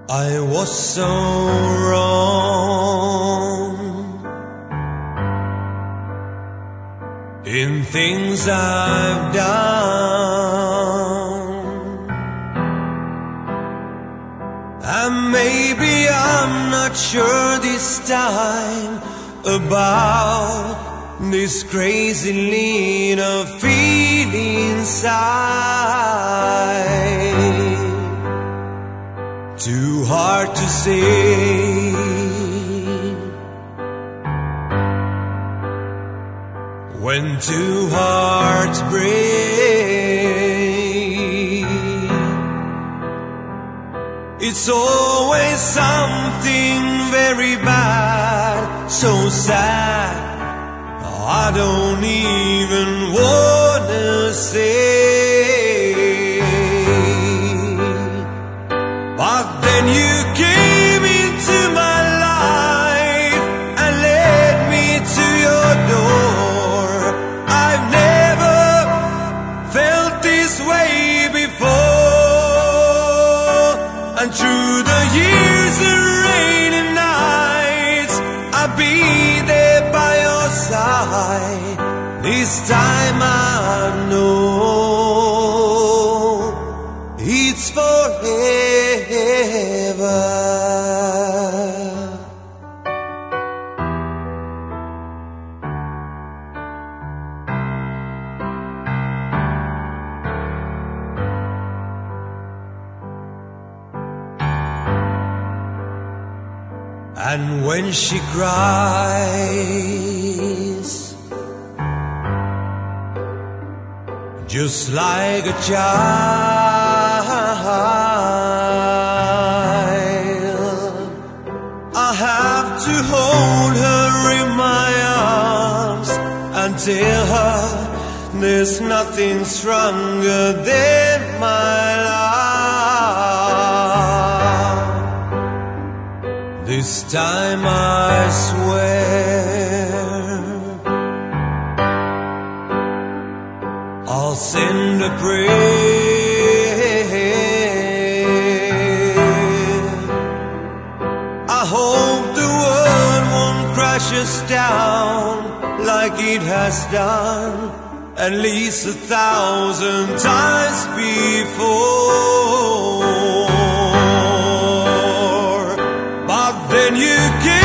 I was so wrong in things I've done, and maybe I'm not sure this time about this crazy little feeling inside. Too hard to say when two hearts break. It's always something very bad, so sad I don't even wanna say. But then you came into my life and led me to your door. I've never felt this way before, and through the years and rainy nights I'll be there by your side. This time I know it's forever. And when she cries, just like a child, I have to hold her in my arms and tell her there's nothing stronger than my love. This time I swear I'll send a prayer. I hope the world won't crash us down like it has done at least 1,000 times before. But then you